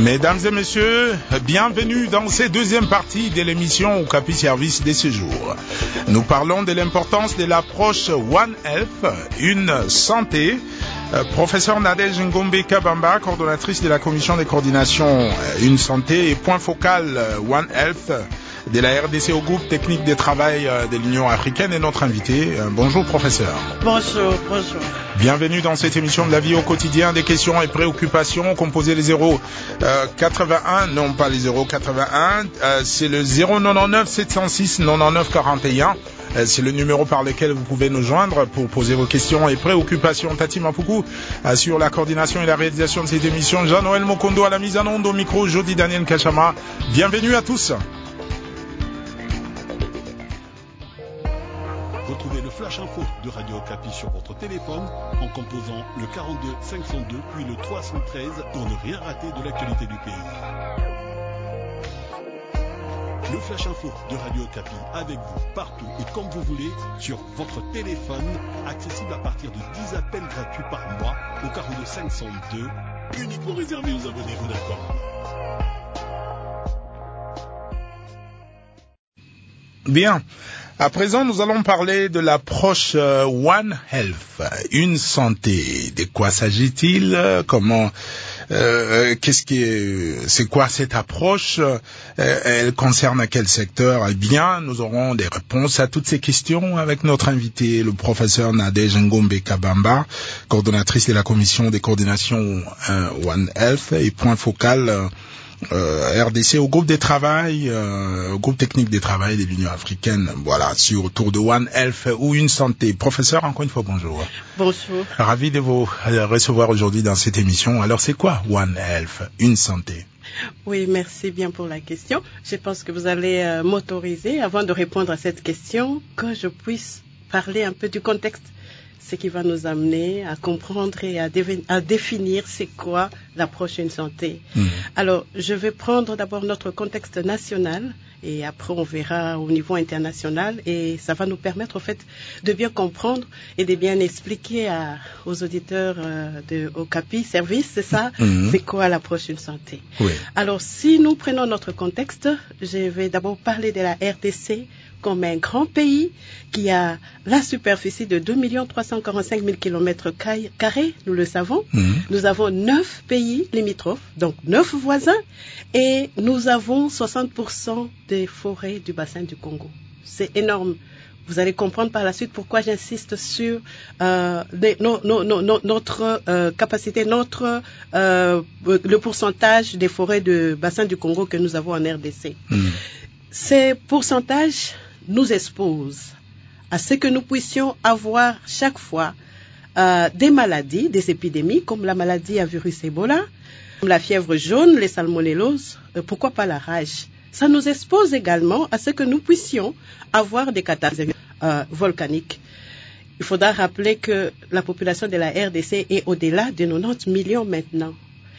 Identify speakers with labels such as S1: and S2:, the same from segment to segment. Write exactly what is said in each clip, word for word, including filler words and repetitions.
S1: Mesdames et messieurs, bienvenue dans cette deuxième partie de l'émission Okapi Service des séjours. Nous parlons de l'importance de l'approche One Health, une santé. Euh, professeur Nadège Ngombe Kabamba, coordonnatrice de la commission de coordination Une santé et point focal One Health de la R D C au groupe technique de travail de l'Union africaine, est notre invité. Euh, bonjour professeur.
S2: Bonjour, bonjour.
S1: Bienvenue dans cette émission de la vie au quotidien, des questions et préoccupations. Composez les zéro quatre-vingt-un, non pas les zéro quatre-vingt-un, euh, c'est le zéro neuf sept zéro six quatre-vingt-neuf quarante et un. Euh, c'est le numéro par lequel vous pouvez nous joindre pour poser vos questions et préoccupations. Tati Mapuku assure la coordination et la réalisation de cette émission. Jean-Noël Mokondo à la mise en onde, au micro, Jody Daniel Kachama. Bienvenue à tous.
S3: Retrouvez le Flash Info de Radio Okapi sur votre téléphone en composant le quarante-deux cinq cent deux puis le trois cent treize pour ne rien rater de l'actualité du pays. Le Flash Info de Radio Okapi avec vous partout et comme vous voulez sur votre téléphone, accessible à partir de dix appels gratuits par mois au quarante-deux cinq cent deux, uniquement réservé aux abonnés Vodacom.
S1: Bien. À présent, nous allons parler de l'approche euh, One Health, une santé. De quoi s'agit-il? Comment, euh, qu'est-ce qui est, c'est quoi cette approche? euh, Elle concerne à quel secteur? Eh bien, nous aurons des réponses à toutes ces questions avec notre invité, le professeur Nadège Ngombe Kabamba, coordonnatrice de la commission des coordinations euh, One Health et point focal euh, Euh, R D C au groupe de travail, euh, au groupe technique de travail de l'Union africaine, voilà, sur autour de One Health ou une santé. Professeur, encore une fois, bonjour.
S2: Bonjour.
S1: Ravi de vous recevoir aujourd'hui dans cette émission. Alors, c'est quoi One Health, une santé?
S2: Oui, merci bien pour la question. Je pense que vous allez euh, m'autoriser, avant de répondre à cette question, que je puisse parler un peu du contexte, ce qui va nous amener à comprendre et à, dévi- à définir c'est quoi l'approche une santé. Mmh. Alors, je vais prendre d'abord notre contexte national et après on verra au niveau international et ça va nous permettre en fait de bien comprendre et de bien expliquer à, aux auditeurs euh, de Okapi Service, c'est ça, mmh. c'est quoi l'approche une santé.
S1: Oui.
S2: Alors, si nous prenons notre contexte, je vais d'abord parler de la R D C comme un grand pays qui a la superficie de deux millions trois cent quarante-cinq mille kilomètres carrés, nous le savons. Mmh. Nous avons neuf pays limitrophes, donc neuf voisins, et nous avons soixante pour cent des forêts du bassin du Congo. C'est énorme. Vous allez comprendre par la suite pourquoi j'insiste sur euh, les, no, no, no, no, notre euh, capacité, notre euh, le pourcentage des forêts du bassin du Congo que nous avons en R D C. Mmh. Ces pourcentages nous exposent à ce que nous puissions avoir chaque fois euh, des maladies, des épidémies, comme la maladie à virus Ebola, comme la fièvre jaune, les salmonelloses, euh, pourquoi pas la rage. Ça nous expose également à ce que nous puissions avoir des catastrophes euh, volcaniques. Il faudra rappeler que la population de la R D C est au-delà de quatre-vingt-dix millions maintenant.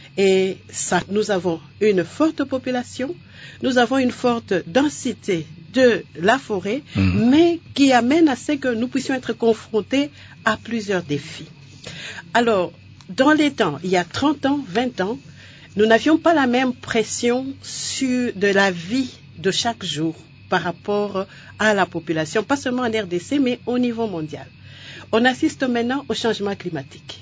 S2: Et ça, nous avons une forte population, nous avons une forte densité de la forêt, mmh. mais qui amène à ce que nous puissions être confrontés à plusieurs défis. Alors, dans les temps, il y a trente ans, vingt ans, nous n'avions pas la même pression sur de la vie de chaque jour par rapport à la population, pas seulement en R D C, mais au niveau mondial. On assiste maintenant au changement climatique.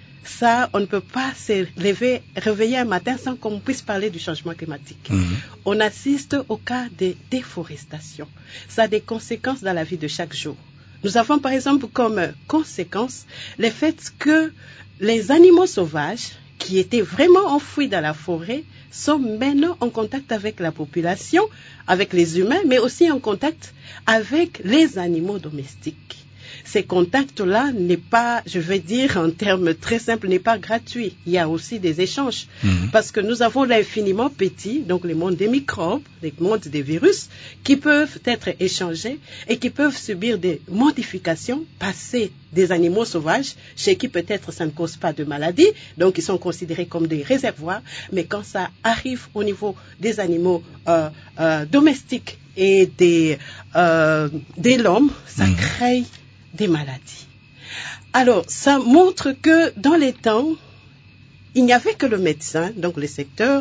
S2: Ça, on ne peut pas se lever, réveiller un matin sans qu'on puisse parler du changement climatique. Mmh. On assiste au cas de déforestation. Ça a des conséquences dans la vie de chaque jour. Nous avons par exemple comme conséquence le fait que les animaux sauvages qui étaient vraiment enfouis dans la forêt sont maintenant en contact avec la population, avec les humains, mais aussi en contact avec les animaux domestiques. Ces contacts-là n'est pas, je vais dire en termes très simples, n'est pas gratuit. Il y a aussi des échanges. Mmh. Parce que nous avons l'infiniment petit, donc le monde des microbes, le monde des virus, qui peuvent être échangés et qui peuvent subir des modifications, passer des animaux sauvages, chez qui peut-être ça ne cause pas de maladie, donc ils sont considérés comme des réservoirs. Mais quand ça arrive au niveau des animaux euh, euh, domestiques et des, euh, de l'homme, ça mmh. crée des maladies. Alors, ça montre que dans les temps, il n'y avait que le médecin, donc le secteur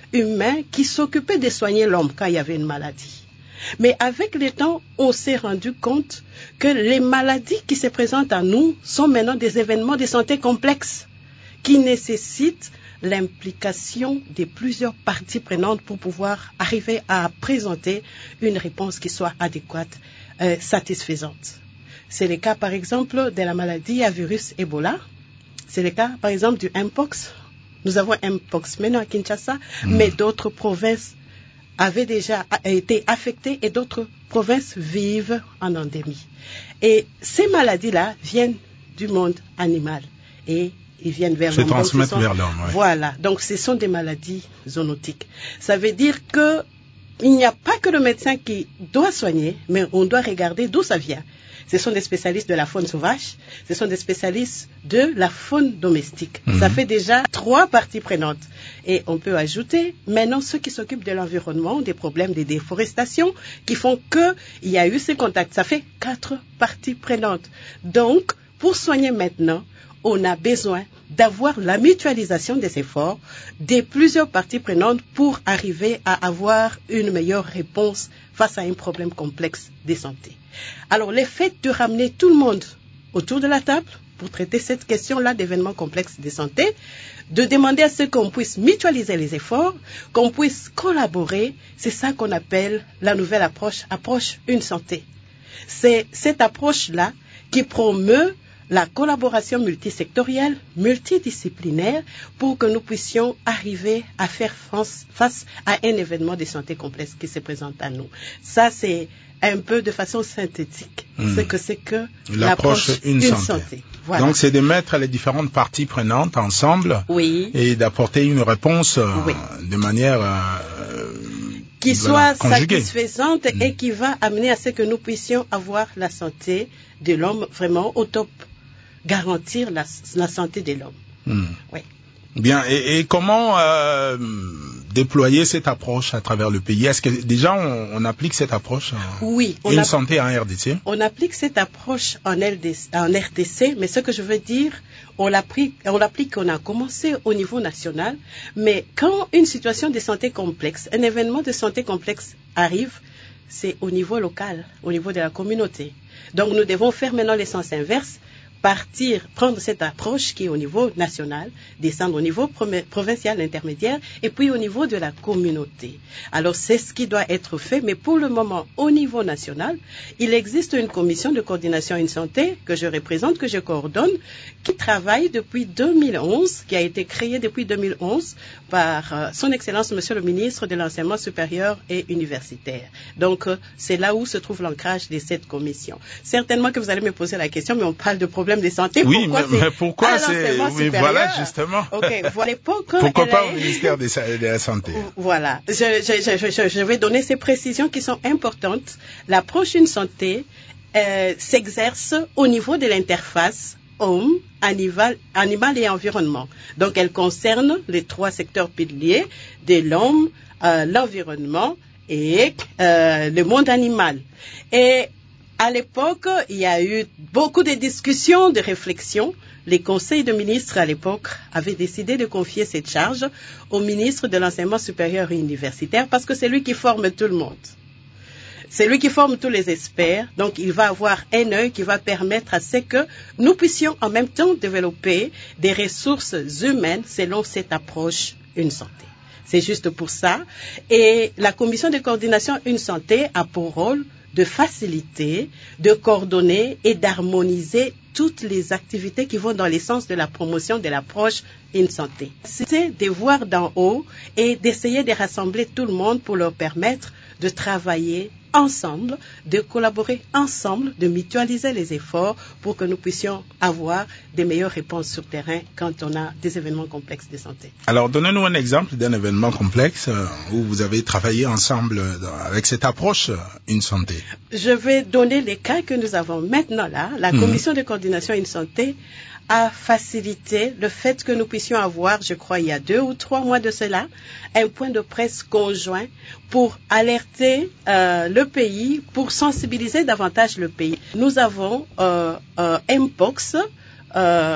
S2: humains qui s'occupaient de soigner l'homme quand il y avait une maladie. Mais avec le temps, on s'est rendu compte que les maladies qui se présentent à nous sont maintenant des événements de santé complexes qui nécessitent l'implication de plusieurs parties prenantes pour pouvoir arriver à présenter une réponse qui soit adéquate, euh, satisfaisante. C'est le cas, par exemple, de la maladie à virus Ebola. C'est le cas, par exemple, du Mpox. Nous avons Mpox maintenant à Kinshasa, mmh. mais d'autres provinces avaient déjà été affectées et d'autres provinces vivent en endémie. Et ces maladies-là viennent du monde animal et ils viennent vers l'homme.
S1: Se transmettent sont, vers l'homme, oui.
S2: Voilà, donc ce sont des maladies zoonotiques. Ça veut dire que il n'y a pas que le médecin qui doit soigner, mais on doit regarder d'où ça vient. Ce sont des spécialistes de la faune sauvage, ce sont des spécialistes de la faune domestique. Mmh. Ça fait déjà trois parties prenantes. Et on peut ajouter maintenant ceux qui s'occupent de l'environnement, des problèmes de déforestation, qui font qu'il y a eu ces contacts. Ça fait quatre parties prenantes. Donc, pour soigner maintenant, on a besoin d'avoir la mutualisation des efforts de plusieurs parties prenantes pour arriver à avoir une meilleure réponse face à un problème complexe de santé. Alors, le fait de ramener tout le monde autour de la table pour traiter cette question-là d'événements complexes de santé, de demander à ce qu'on puisse mutualiser les efforts, qu'on puisse collaborer, c'est ça qu'on appelle la nouvelle approche, approche une santé. C'est cette approche-là qui promeut la collaboration multisectorielle, multidisciplinaire, pour que nous puissions arriver à faire face, face à un événement de santé complexe qui se présente à nous. Ça, c'est un peu de façon synthétique mmh. ce que c'est que
S1: l'approche, l'approche une, une santé. santé.
S2: Voilà.
S1: Donc, c'est de mettre les différentes parties prenantes ensemble
S2: oui.
S1: et d'apporter une réponse euh,
S2: oui.
S1: de manière euh,
S2: qui
S1: voilà,
S2: soit
S1: conjuguée.
S2: satisfaisante mmh. et qui va amener à ce que nous puissions avoir la santé de l'homme vraiment au top. Garantir la, la santé de l'homme.
S1: Mmh.
S2: Oui.
S1: Bien, et, et comment euh, déployer cette approche à travers le pays? Est-ce que déjà on, on applique cette approche en,
S2: oui, on
S1: une
S2: a,
S1: santé en R D C?
S2: On applique cette approche en, L D C, en R D C, mais ce que je veux dire, on l'applique, on l'applique, on a commencé au niveau national, mais quand une situation de santé complexe, un événement de santé complexe arrive, c'est au niveau local, au niveau de la communauté. Donc nous devons faire maintenant le sens inverse, partir, prendre cette approche qui est au niveau national, descendre au niveau provincial intermédiaire et puis au niveau de la communauté. Alors c'est ce qui doit être fait, mais pour le moment, au niveau national, il existe une commission de coordination une santé que je représente, que je coordonne, qui travaille depuis deux mille onze, qui a été créée depuis deux mille onze par euh, son Excellence Monsieur le Ministre de l'Enseignement supérieur et universitaire. Donc euh, c'est là où se trouve l'ancrage de cette commission. Certainement que vous allez me poser la question, mais on parle de problèmes de santé.
S1: Oui,
S2: pourquoi
S1: mais, mais pourquoi c'est... Oui, voilà, justement.
S2: Okay, voilà,
S1: pourquoi pas est... au ministère de la Santé?
S2: Voilà. Je, je, je, je, je vais donner ces précisions qui sont importantes. L'approche une santé euh, s'exerce au niveau de l'interface homme, animal, animal et environnement. Donc, elle concerne les trois secteurs piliers de l'homme, euh, l'environnement et euh, le monde animal. Et à l'époque, il y a eu beaucoup de discussions, de réflexions. Les conseils de ministres à l'époque avaient décidé de confier cette charge au ministre de l'Enseignement supérieur et universitaire parce que c'est lui qui forme tout le monde. C'est lui qui forme tous les experts, donc il va avoir un œil qui va permettre à ce que nous puissions en même temps développer des ressources humaines selon cette approche une santé. C'est juste pour ça. Et la commission de coordination une santé a pour rôle de faciliter, de coordonner et d'harmoniser toutes les activités qui vont dans le sens de la promotion de l'approche une santé. C'est de voir d'en haut et d'essayer de rassembler tout le monde pour leur permettre de travailler ensemble, de collaborer ensemble, de mutualiser les efforts pour que nous puissions avoir des meilleures réponses sur terrain quand on a des événements complexes de santé.
S1: Alors, donnez-nous un exemple d'un événement complexe où vous avez travaillé ensemble avec cette approche une santé.
S2: Je vais donner les cas que nous avons maintenant là. La mmh. commission de coordination une santé a facilité le fait que nous puissions avoir, je crois, il y a deux ou trois mois de cela, un point de presse conjoint pour alerter euh, le pays, pour sensibiliser davantage le pays. Nous avons euh, euh, Mpox euh,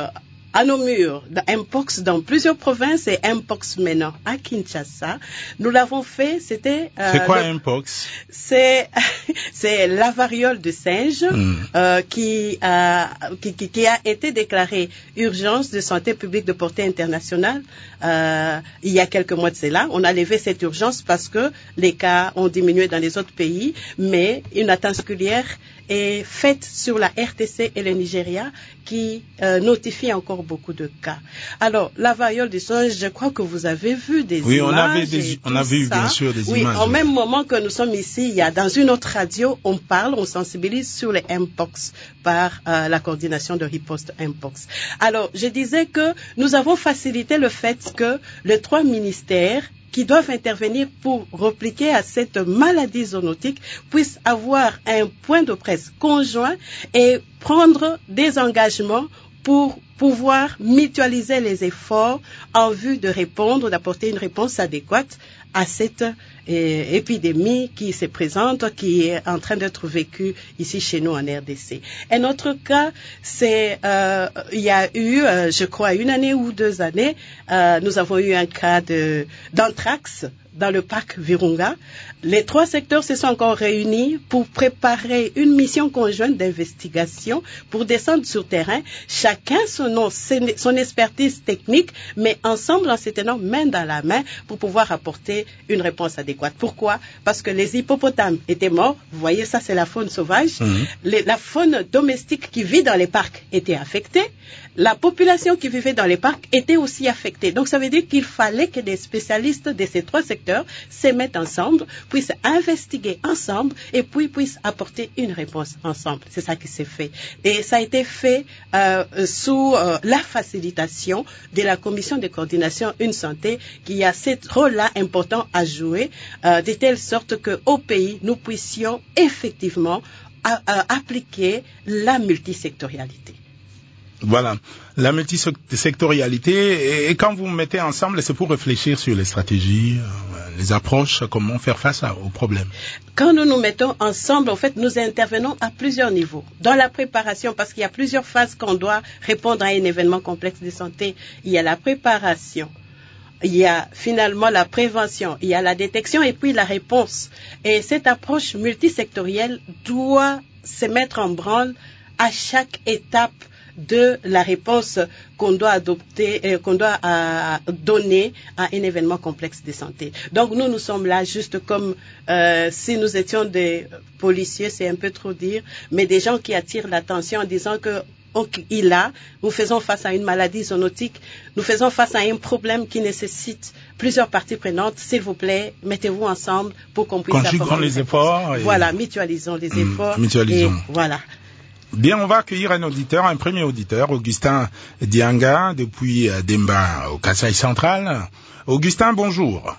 S2: à nos murs, Mpox dans plusieurs provinces et Mpox maintenant à Kinshasa. Nous l'avons fait, c'était...
S1: Euh, c'est quoi Mpox?
S2: C'est, c'est la variole de singe mm. euh, qui, a, qui, qui, qui a été déclarée urgence de santé publique de portée internationale euh, il y a quelques mois de cela. On a levé cette urgence parce que les cas ont diminué dans les autres pays, mais une attention particulière est faite sur la R T C et le Nigeria qui euh, notifie encore beaucoup de cas. Alors, la variole du singe, je crois que vous avez vu des
S1: oui,
S2: images.
S1: Oui, on, avait des, on a vu
S2: ça.
S1: bien sûr des
S2: oui,
S1: images.
S2: Au oui. même moment que nous sommes ici, il y a dans une autre radio, on parle, on sensibilise sur les Mpox par euh, la coordination de riposte Mpox. Alors, je disais que nous avons facilité le fait que les trois ministères qui doivent intervenir pour repliquer à cette maladie zoonotique puissent avoir un point de presse conjoint et prendre des engagements pour pouvoir mutualiser les efforts en vue de répondre, d'apporter une réponse adéquate à cette euh, épidémie qui se présente, qui est en train d'être vécue ici chez nous en R D C. Un autre cas, c'est euh, il y a eu, euh, je crois, une année ou deux années, euh, nous avons eu un cas de d'anthrax dans le parc Virunga. Les trois secteurs se sont encore réunis pour préparer une mission conjointe d'investigation pour descendre sur terrain, chacun son, son expertise technique, mais ensemble en se tenant main dans la main pour pouvoir apporter une réponse adéquate. Pourquoi? Parce que les hippopotames étaient morts. Vous voyez, ça c'est la faune sauvage. Mmh. Les, la faune domestique qui vit dans les parcs était affectée. La population qui vivait dans les parcs était aussi affectée. Donc, ça veut dire qu'il fallait que des spécialistes de ces trois secteurs se mettent ensemble, puissent investiguer ensemble et puis puissent apporter une réponse ensemble. C'est ça qui s'est fait. Et ça a été fait euh, sous euh, la facilitation de la commission de coordination Une Santé qui a ce rôle-là important à jouer, euh, de telle sorte qu'au pays, nous puissions effectivement à, à appliquer la multisectorialité.
S1: Voilà, la multisectorialité, et, et quand vous vous mettez ensemble, c'est pour réfléchir sur les stratégies, euh, les approches, comment faire face à, aux problèmes.
S2: Quand nous nous mettons ensemble, en fait, nous intervenons à plusieurs niveaux. Dans la préparation, parce qu'il y a plusieurs phases qu'on doit répondre à un événement complexe de santé. Il y a la préparation, il y a finalement la prévention, il y a la détection et puis la réponse. Et cette approche multisectorielle doit se mettre en branle à chaque étape de la réponse qu'on doit adopter, euh, qu'on doit euh, donner à un événement complexe de santé. Donc nous, nous sommes là juste comme euh, si nous étions des policiers, c'est un peu trop dire, mais des gens qui attirent l'attention en disant que il a, nous faisons face à une maladie zoonotique, nous faisons face à un problème qui nécessite plusieurs parties prenantes. S'il vous plaît, mettez-vous ensemble pour qu'on puisse
S1: conjuguons les efforts. Et...
S2: Voilà, mutualisons les mmh, efforts.
S1: Mutualisons.
S2: Et voilà.
S1: Bien, on va accueillir un auditeur, un premier auditeur, Augustin Dianga, depuis Demba, au Kasaï central. Augustin, bonjour.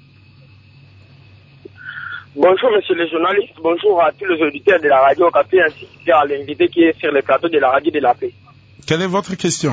S4: Bonjour, monsieur le journaliste. Bonjour à tous les auditeurs de la radio Okapi, ainsi qu'à l'invité qui est sur le plateau de la radio de la paix.
S1: Quelle est votre question?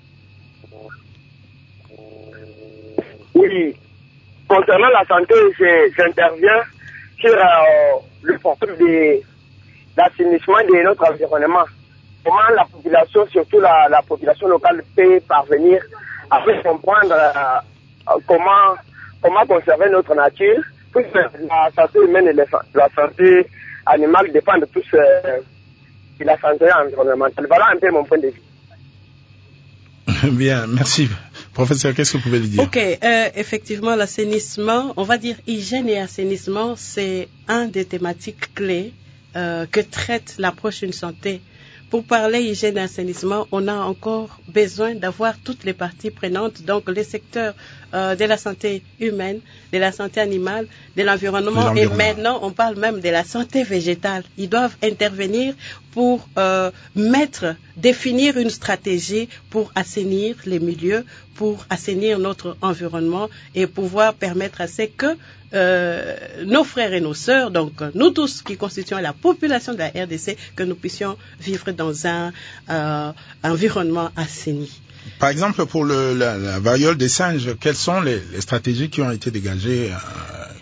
S4: Oui. Concernant la santé, j'interviens sur euh, le problème de l'assainissement de notre environnement. Comment la population, surtout la, la population locale, peut parvenir à faire comprendre euh, comment, comment conserver notre nature, puisque la santé humaine et la santé animale dépendent tous euh, de la santé environnementale. Voilà un peu mon point de vue.
S1: Bien, merci. Professeur, qu'est-ce que vous pouvez lui dire?
S2: Ok, euh, effectivement, l'assainissement, on va dire hygiène et assainissement, c'est un des thématiques clés Euh, que traite l'approche Une Santé. Pour parler hygiène et assainissement, on a encore besoin d'avoir toutes les parties prenantes, donc les secteurs euh, de la santé humaine, de la santé animale, de l'environnement, et maintenant on parle même de la santé végétale. Ils doivent intervenir pour euh, mettre, définir une stratégie pour assainir les milieux, pour assainir notre environnement et pouvoir permettre à ce que euh, nos frères et nos sœurs, donc nous tous qui constituons la population de la R D C, que nous puissions vivre dans un euh, environnement assaini.
S1: Par exemple, pour le, la, la variole des singes, quelles sont les, les stratégies qui ont été dégagées euh,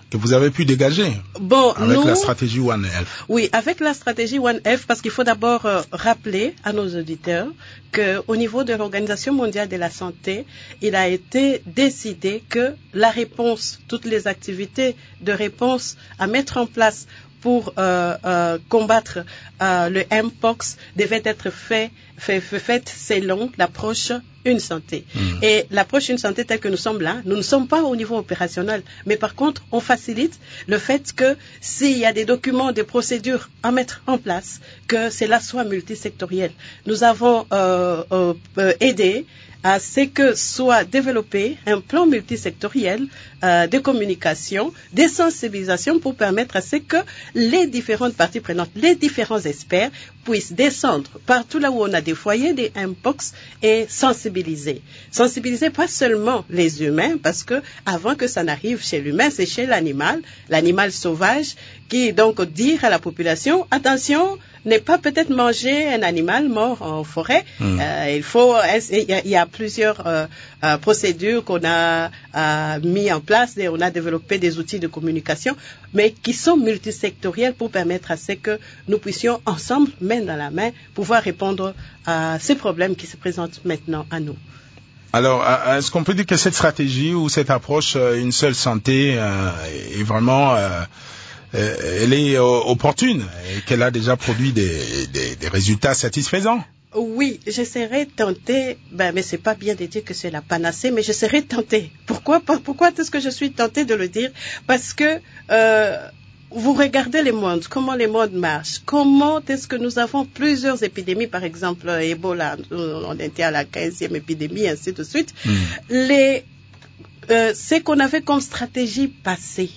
S1: que vous avez pu dégager
S2: bon,
S1: avec
S2: nous,
S1: la stratégie One Health.
S2: Oui, avec la stratégie One Health, parce qu'il faut d'abord euh, rappeler à nos auditeurs qu'au niveau de l'Organisation mondiale de la santé, il a été décidé que la réponse, toutes les activités de réponse à mettre en place pour euh, euh, combattre euh, le Mpox devaient être faites fait, fait, fait selon l'approche Une Santé. Mmh. Et l'approche Une Santé telle que nous sommes là, nous ne sommes pas au niveau opérationnel, mais par contre, on facilite le fait que s'il y a des documents, des procédures à mettre en place, que cela soit multisectoriel. Nous avons euh, euh, aidé à ce que soit développé un plan multisectoriel euh, de communication, de sensibilisation pour permettre à ce que les différentes parties prenantes, les différents experts puissent descendre partout là où on a des foyers des Mpox et sensibiliser. Sensibiliser pas seulement les humains, parce que avant que ça n'arrive chez l'humain, c'est chez l'animal, l'animal sauvage, qui donc dire à la population, attention, n'est pas peut-être manger un animal mort en forêt. Mmh. Euh, il faut, il y a, il y a plusieurs euh, euh, procédures qu'on a euh, mis en place et on a développé des outils de communication, mais qui sont multisectoriels pour permettre à ce que nous puissions ensemble, main dans la main, pouvoir répondre à ces problèmes qui se présentent maintenant à nous.
S1: Alors, est-ce qu'on peut dire que cette stratégie ou cette approche euh, Une Seule Santé euh, est vraiment euh, elle est opportune et qu'elle a déjà produit des, des, des résultats satisfaisants?
S2: Oui, je serais tentée, ben, mais c'est pas bien de dire que c'est la panacée, mais je serais tentée. Pourquoi, pourquoi est-ce que je suis tentée de le dire? Parce que euh, vous regardez les mondes, comment les mondes marchent, comment est-ce que nous avons plusieurs épidémies, par exemple Ebola, on était à la quinzième épidémie, ainsi de suite. Mmh. Les, euh, ce qu'on avait comme stratégie passée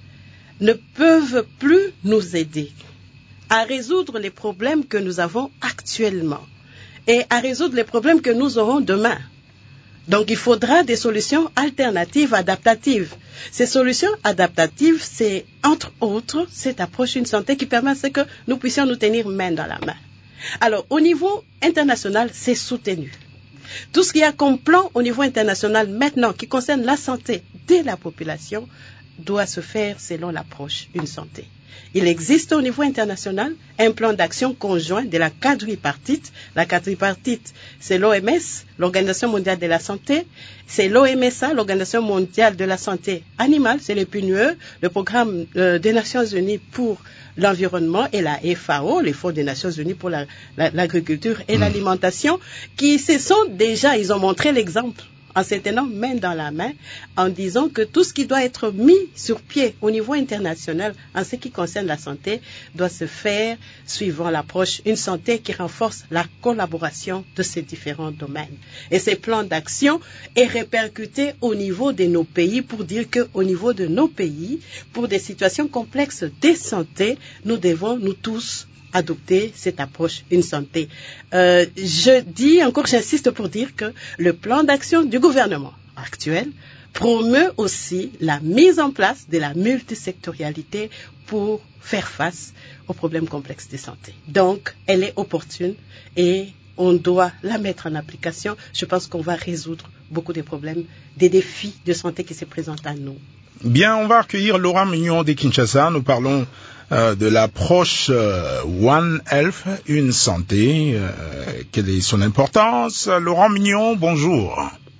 S2: ne peuvent plus nous aider à résoudre les problèmes que nous avons actuellement et à résoudre les problèmes que nous aurons demain. Donc, il faudra des solutions alternatives, adaptatives. Ces solutions adaptatives, c'est, entre autres, cette approche Une Santé qui permet à ce que nous puissions nous tenir main dans la main. Alors, au niveau international, c'est soutenu. Tout ce qu'il y a comme plan au niveau international maintenant qui concerne la santé de la population doit se faire selon l'approche Une Santé. Il existe au niveau international un plan d'action conjoint de la quadripartite. La quadripartite, c'est l'O M S, l'Organisation mondiale de la santé, c'est l'O M S A, l'Organisation mondiale de la santé animale, c'est le P N U E, le programme euh, des Nations Unies pour l'environnement et la F A O, les Fonds des Nations Unies pour la, la, l'agriculture et mmh. l'alimentation, qui se sont déjà, ils ont montré l'exemple en se tenant main dans la main, en disant que tout ce qui doit être mis sur pied au niveau international en ce qui concerne la santé doit se faire suivant l'approche Une Santé qui renforce la collaboration de ces différents domaines. Et ces plans d'action est répercuté au niveau de nos pays pour dire qu'au niveau de nos pays, pour des situations complexes de santé, nous devons, nous tous, adopter cette approche Une Santé. Euh, je dis encore, j'insiste pour dire que le plan d'action du gouvernement actuel promeut aussi la mise en place de la multisectorialité pour faire face aux problèmes complexes de santé. Donc, elle est opportune et on doit la mettre en application. Je pense qu'on va résoudre beaucoup des problèmes, des défis de santé qui se présentent à nous.
S1: Bien, on va accueillir Laurent Mignon de Kinshasa. Nous parlons euh, de l'approche euh, One Health, Une Santé. Euh, quelle est son importance? Laurent Mignon, bonjour.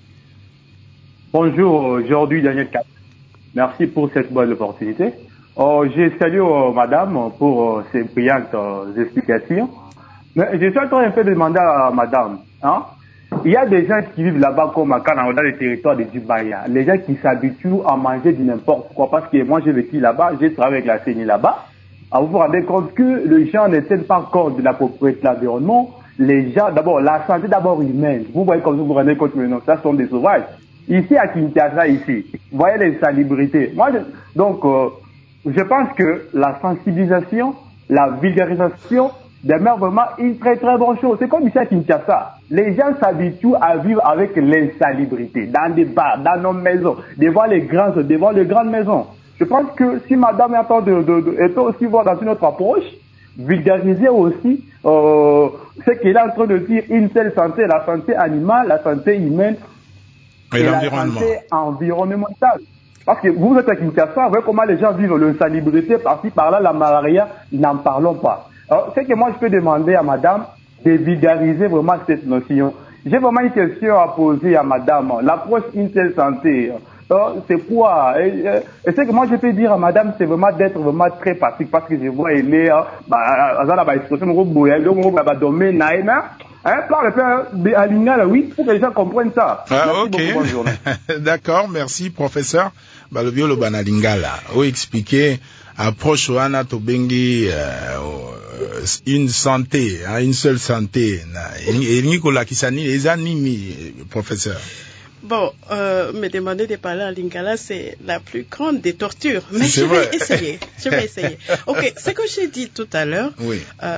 S5: Bonjour, aujourd'hui Daniel Cap. Merci pour cette bonne opportunité. Oh, je salue euh, madame pour euh, ces brillantes euh, explications. Mais je suis en train de demander à madame, hein, il y a des gens qui vivent là-bas comme à Canada, dans le territoire de Dubaya. Les gens qui s'habituent à manger du n'importe quoi. Parce que moi, j'ai vécu là-bas, j'ai travaillé avec la C N I là-bas. Alors, vous vous rendez compte que les gens ne tiennent pas compte de la propriété de l'environnement. Les gens, d'abord, la santé d'abord humaine. Vous voyez comme vous vous rendez compte maintenant, ça sont des sauvages. Ici, à Kinshasa, ici, vous voyez les salubrités. Moi, je, donc, euh, je pense que la sensibilisation, la vulgarisation, demeure vraiment une très très bonne chose. C'est comme ici à Kinshasa. Les gens s'habituent à vivre avec l'insalubrité, dans des bars, dans nos maisons, devant les grandes, devant les grandes maisons. Je pense que si madame est en train de, de, de, est aussi voir dans une autre approche, vulgariser aussi euh, ce qu'elle est en train de dire, une seule santé, la santé animale, la santé humaine
S1: et, et la santé
S5: environnementale. Parce que vous êtes à Kinshasa, vous voyez comment les gens vivent l'insalubrité, par-ci, par-là, la malaria, n'en parlons pas. Alors, c'est que moi, je peux demander à madame de vulgariser vraiment cette notion. J'ai vraiment une question à poser à madame. L'approche une seule santé, alors, c'est quoi? Et, et, et c'est que moi, je peux dire à madame, c'est vraiment d'être vraiment très pratique, parce que je vois, elle est, bah, bah, expression, bah, domaine, hein, parle peu à Lingala, oui, pour que les gens comprennent ça.
S1: Ah,
S5: merci
S1: ok.
S5: Beaucoup, bonne journée.
S1: D'accord, merci, professeur. Bah, le violo bana Lingala. Ou expliquer, approche wana to bengi, euh, une santé, hein, une seule santé. Et Nicolas Kisani, les animi, professeur.
S2: Bon, euh, me demander de parler en lingala, c'est la plus grande des tortures. Mais
S1: c'est
S2: je
S1: vrai.
S2: vais essayer. Je vais essayer. Ok, ce que j'ai dit tout à l'heure,
S1: oui.
S2: euh,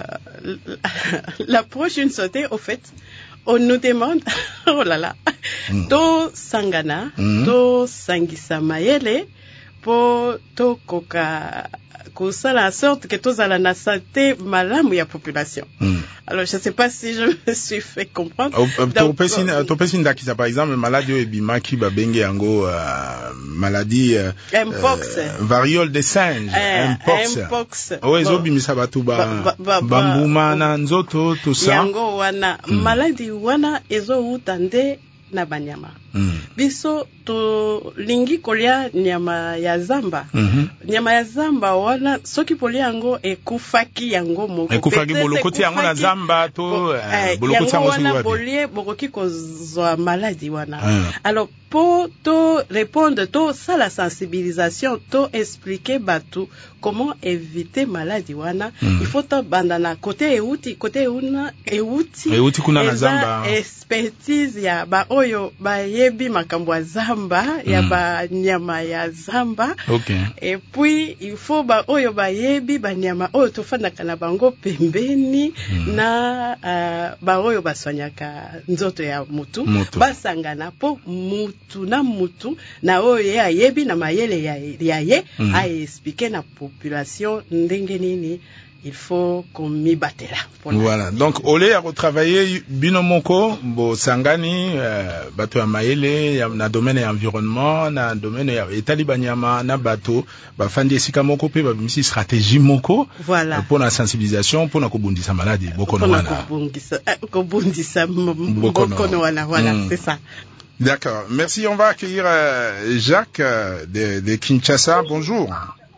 S2: l'approche d'une santé, au fait, on nous demande, oh là là, mm. to sangana, mm. to sangisa mayele, po to koka, kusala en sorte que tous ala na santé malamu ya population. Mm. Alors, je ne sais pas si je me suis fait comprendre.
S1: Topesine d'Akisa, par exemple, maladie ebimaki babenge yango, maladie,
S2: Mpox.
S1: variole des singes, Mpox.
S2: Mpox.
S1: Oh, ezo bimisa batu ba, bambuma na nzoto, tout ça.
S2: Yango wana, maladie wana ezo utande na banyama. Mm. Biso to lingi kolia nyama ya zamba. Mm-hmm. Nyama ya zamba wana soki poli yango ekufaki yango moko.
S1: Ekufaki bolokoti yango na zamba to bo, eh, bolokoti yango
S2: wana bolie bokoki kozwa maladie wana. Mm. Alors pour to répondre to ça la sensibilisation to expliquer batu comment éviter maladie wana. Mm. Il faut to bandana côté euti côté una euti.
S1: Euti kuna na zamba.
S2: Expertise ya ba oyo ba yebi makambo ya zamba ya mm. ba nyama ya zamba.
S1: Okay.
S2: Et puis il faut ba oyo ba yebi ba nyama oyo tofandaka na bango pembeni mm. na uh, ba oyo baswanyaka nzoto ya mutu, mutu. Basangana po mutu na mutu na oyo ya yebi na mayele ya, ya ye mm. a expliquer na population ndenge nini il faut qu'on m'y batte là.
S1: Voilà. Donc, au lieu de travailler binomoko, bo sangani, euh, bateau à maele, na domaine et environnement, na domaine et talibanyama, na bateau, ba fandi sikamoko pe ba misi stratégie moko.
S2: Voilà.
S1: Pour la sensibilisation, pour na kubundisa maladie, bokono wana.
S2: Pour na kubundisa, kubundisa bokono wana, voilà, mm. c'est ça.
S1: D'accord. Merci. On va accueillir euh, Jacques euh, de, de Kinshasa. Bonjour.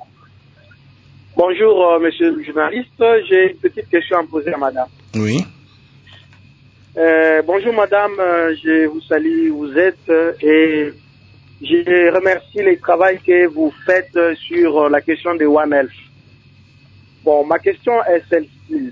S6: Bonjour, euh, monsieur le journaliste. J'ai une petite question à poser à madame.
S1: Oui.
S6: Euh, bonjour, madame. Euh, je vous salue, vous êtes, euh, et je remercie le travail que vous faites sur euh, la question de One Health. Bon, ma question est celle-ci.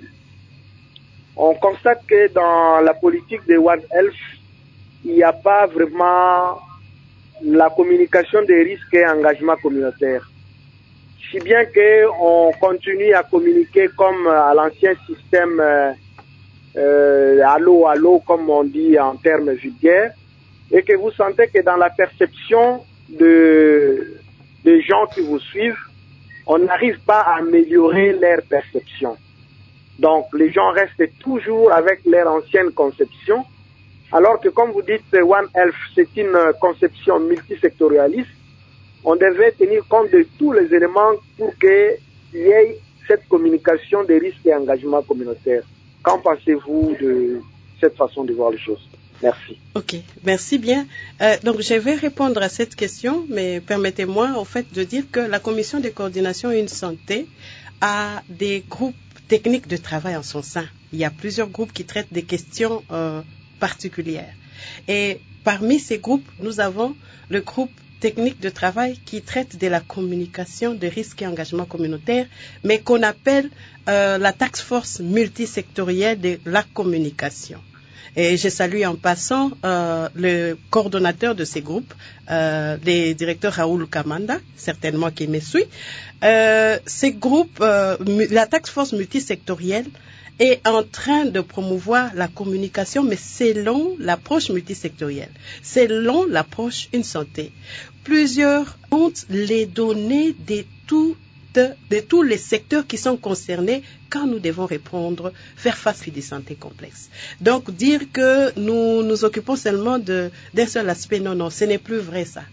S6: On constate que dans la politique de One Health, il n'y a pas vraiment la communication des risques et engagements communautaires. Si bien qu'on continue à communiquer comme à l'ancien système euh, euh, allô, allô, comme on dit en termes vulgaires, et que vous sentez que dans la perception de, des gens qui vous suivent, on n'arrive pas à améliorer leur perception. Donc les gens restent toujours avec leur ancienne conception, alors que comme vous dites, One Health, c'est une conception multisectorialiste. On devait tenir compte de tous les éléments pour qu'il y ait cette communication des risques et engagements communautaires. Qu'en pensez-vous de cette façon de voir les choses? Merci.
S2: Ok, merci bien. Euh, donc, je vais répondre à cette question, mais permettez-moi, au fait, de dire que la Commission de coordination Une Santé a des groupes techniques de travail en son sein. Il y a plusieurs groupes qui traitent des questions euh, particulières. Et parmi ces groupes, nous avons le groupe technique de travail qui traite de la communication de risques et engagements communautaires, mais qu'on appelle euh, la task force multisectorielle de la communication. Et je salue en passant euh, le coordonnateur de ces groupes, euh, le directeur Raoul Kamanda, certainement qui me suit. Euh, ces groupes, euh, la task force multisectorielle, est en train de promouvoir la communication, mais selon l'approche multisectorielle, selon l'approche Une Santé. Plusieurs ont les données de, tout, de, de tous les secteurs qui sont concernés quand nous devons répondre, faire face à des santé complexes. Donc, dire que nous nous occupons seulement de, d'un seul aspect, non, non, ce n'est plus vrai ça.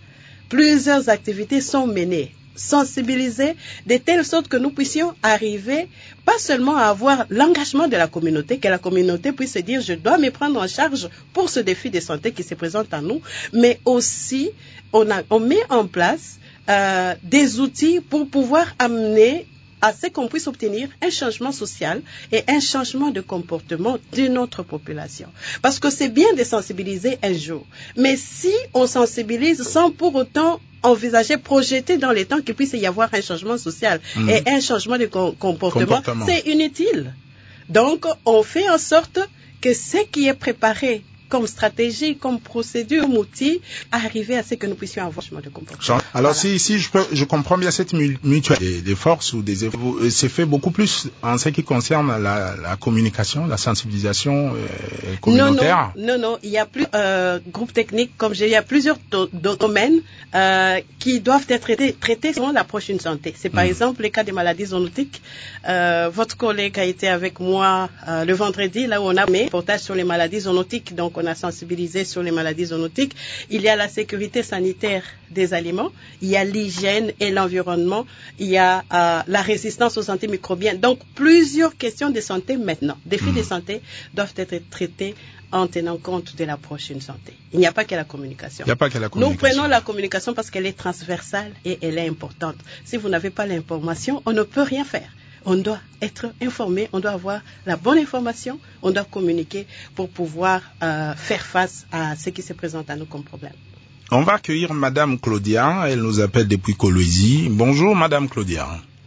S2: plusieurs activités sont menées, sensibiliser de telle sorte que nous puissions arriver pas seulement à avoir l'engagement de la communauté, que la communauté puisse se dire je dois me prendre en charge pour ce défi de santé qui se présente à nous, mais aussi on, a, on met en place euh, des outils pour pouvoir amener à ce qu'on puisse obtenir un changement social et un changement de comportement de notre population. Parce que c'est bien de sensibiliser un jour, mais si on sensibilise sans pour autant envisager, projeter dans les temps qu'il puisse y avoir un changement social mmh. et un changement de com- comportement, comportement, c'est inutile. Donc, on fait en sorte que ce qui est préparé comme stratégie, comme procédure, comme outil, arriver à ce que nous puissions avoir un changement de comportement.
S1: Alors, voilà. si, si je, peux, je comprends bien cette mutuelle des, des forces ou des efforts, c'est fait beaucoup plus en ce qui concerne la, la communication, la sensibilisation euh, communautaire.
S2: Non, non, non, non, il y a plus euh, groupes techniques, comme j'ai, il y a plusieurs do- do- domaines euh, qui doivent être traités, traités selon l'approche d'une santé. C'est par mmh. exemple le cas des maladies zoonotiques. Euh, votre collègue a été avec moi euh, le vendredi, là où on a mis un reportage sur les maladies zoonotiques, donc on a sensibilisé sur les maladies zoonotiques. Il y a la sécurité sanitaire des aliments, il y a l'hygiène et l'environnement, il y a euh, la résistance aux antimicrobiens. Donc, plusieurs questions de santé maintenant, défis mmh. de santé doivent être traités en tenant compte de l'approche d'une santé. Il n'y a pas que la communication.
S1: Il n'y a pas que la communication.
S2: Nous prenons la communication parce qu'elle est transversale et elle est importante. Si vous n'avez pas l'information, on ne peut rien faire. On doit être informé, on doit avoir la bonne information, on doit communiquer pour pouvoir euh, faire face à ce qui se présente à nous comme problème.
S1: On va accueillir Madame Claudia, elle nous appelle depuis Kolwezi. Bonjour Madame Claudia.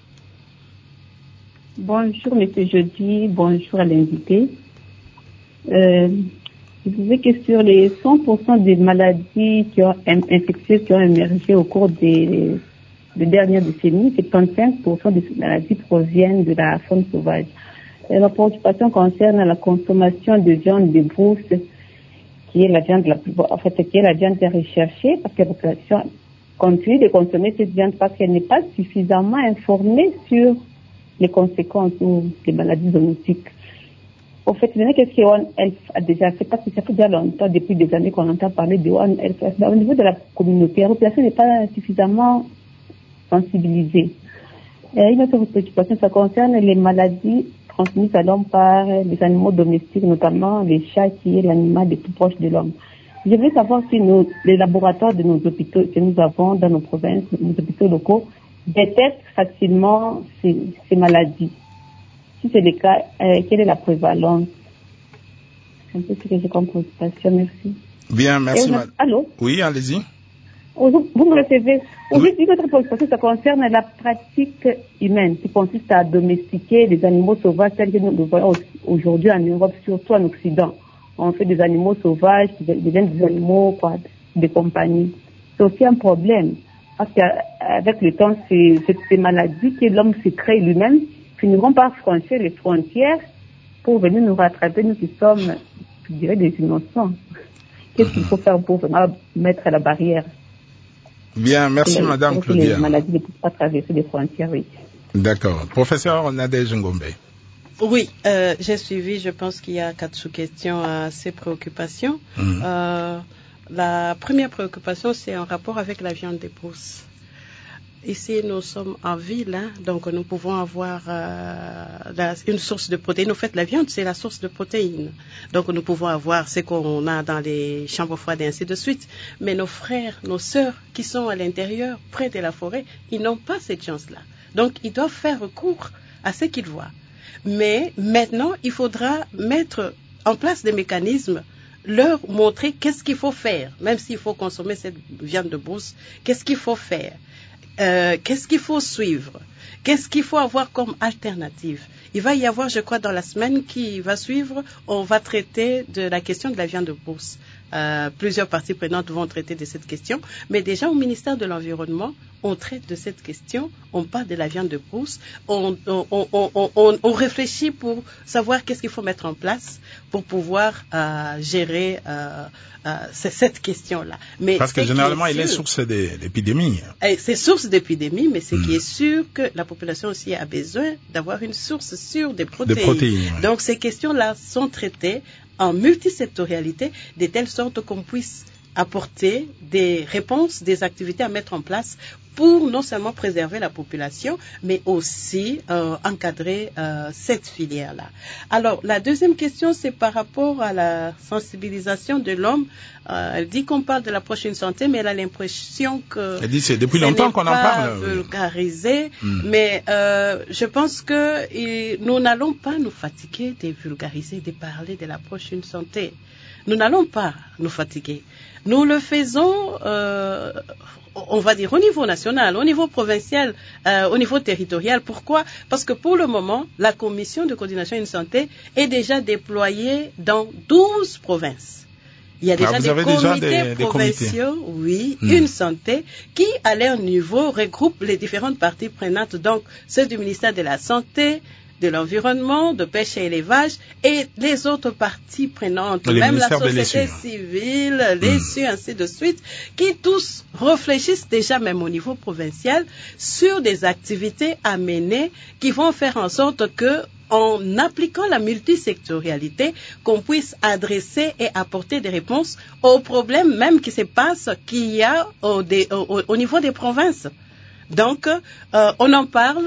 S7: Bonjour Monsieur Jeudi, bonjour à l'invité. Euh, je disais que sur les cent pour cent des maladies qui ont infectieuses qui ont émergé au cours des Les dernières décennies, soixante-quinze pour cent des maladies proviennent de la faune sauvage. Et la préoccupation concerne la consommation de viande de brousse, qui est la viande la plus, en fait, qui est la viande recherchée, parce que la population continue de consommer cette viande parce qu'elle n'est pas suffisamment informée sur les conséquences ou les maladies zoonotiques. Au fait, qu'est-ce que One Health a déjà fait? Parce que ça fait déjà longtemps, depuis des années qu'on entend parler de One Health. Au niveau de la communauté, la population n'est pas suffisamment sensibilisée. Et une autre préoccupation, ça concerne les maladies transmises à l'homme par les animaux domestiques, notamment les chats, qui est l'animal le plus proche de l'homme. Je voulais savoir si nos, les laboratoires de nos hôpitaux que nous avons dans nos provinces, nos hôpitaux locaux, détectent facilement ces, ces maladies. Si c'est le cas, euh, quelle est la prévalence? C'est un peu ce que j'ai comme préoccupation. Merci.
S1: Bien, merci.
S7: A... Allô?
S1: Oui, allez-y.
S7: Vous me recevez. Aujourd'hui,
S1: oui.
S7: Notre préoccupation, ça concerne la pratique humaine qui consiste à domestiquer des animaux sauvages tels que nous le voyons aujourd'hui en Europe, surtout en Occident. On fait des animaux sauvages qui deviennent des animaux quoi, de compagnie. C'est aussi un problème parce qu'avec le temps, c'est, c'est ces maladies que l'homme se crée lui-même finiront par franchir les frontières pour venir nous rattraper, nous qui sommes, je dirais, des innocents. Qu'est-ce qu'il faut faire pour vraiment mettre la barrière?
S1: Bien, merci
S7: les,
S1: Madame Claudia.
S7: Les maladies ne peuvent pas traverser les frontières, oui.
S1: D'accord. Professeur Nadège Ngombe.
S2: Oui, euh, j'ai suivi, je pense qu'il y a quatre sous-questions à ces préoccupations. Mmh. Euh, la première préoccupation, c'est en rapport avec la viande de brousse. Ici, nous sommes en ville, hein, donc nous pouvons avoir euh, la, une source de protéines. En fait, la viande, c'est la source de protéines. Donc, nous pouvons avoir ce qu'on a dans les chambres froides et ainsi de suite. Mais nos frères, nos sœurs qui sont à l'intérieur, près de la forêt, ils n'ont pas cette chance-là. Donc, ils doivent faire recours à ce qu'ils voient. Mais maintenant, il faudra mettre en place des mécanismes, leur montrer qu'est-ce qu'il faut faire, même s'il faut consommer cette viande de brousse, qu'est-ce qu'il faut faire. Euh, qu'est-ce qu'il faut suivre? Qu'est-ce qu'il faut avoir comme alternative? Il va y avoir, je crois, dans la semaine qui va suivre, on va traiter de la question de la viande de brousse. Euh, plusieurs parties prenantes vont traiter de cette question, mais déjà au ministère de l'Environnement, on traite de cette question, on parle de la viande de brousse, on, on, on, on, on, on réfléchit pour savoir qu'est-ce qu'il faut mettre en place pour pouvoir euh, gérer euh, euh, cette question-là. Mais
S1: Parce que généralement, il est source d'épidémie.
S2: C'est source d'épidémie, mais ce mmh. qui est sûr que la population aussi a besoin d'avoir une source sûre des protéines.
S1: Des protéines oui.
S2: Donc ces questions-là sont traitées en multisectorialité, de telle sorte qu'on puisse apporter des réponses, des activités à mettre en place pour non seulement préserver la population, mais aussi euh, encadrer euh, cette filière-là. Alors, la deuxième question, c'est par rapport à la sensibilisation de l'homme. Euh, elle dit qu'on parle de l'approche une santé, mais elle a l'impression que
S1: elle dit c'est depuis longtemps qu'on en parle.
S2: Vulgarisé, oui. mm. mais euh, je pense que et, nous n'allons pas nous fatiguer de vulgariser, de parler de l'approche une santé. Nous n'allons pas nous fatiguer. Nous le faisons, euh, on va dire, au niveau national, au niveau provincial, euh, au niveau territorial. Pourquoi? Parce que pour le moment, la commission de coordination une santé est déjà déployée dans douze provinces. Il y a déjà
S1: ah,
S2: des comités
S1: déjà des,
S2: provinciaux,
S1: des
S2: oui,
S1: hmm.
S2: une santé, qui, à leur niveau, regroupent les différentes parties prenantes, donc ceux du ministère de la Santé, de l'environnement, de pêche et élevage, et les autres parties prenantes,
S1: les
S2: même la société
S1: les
S2: civile, les S U, mmh. ainsi de suite, qui tous réfléchissent déjà même au niveau provincial sur des activités à mener qui vont faire en sorte que, en appliquant la multisectorialité, qu'on puisse adresser et apporter des réponses aux problèmes même qui se passent, qu'il y a au, des, au, au niveau des provinces. Donc, euh, on en parle.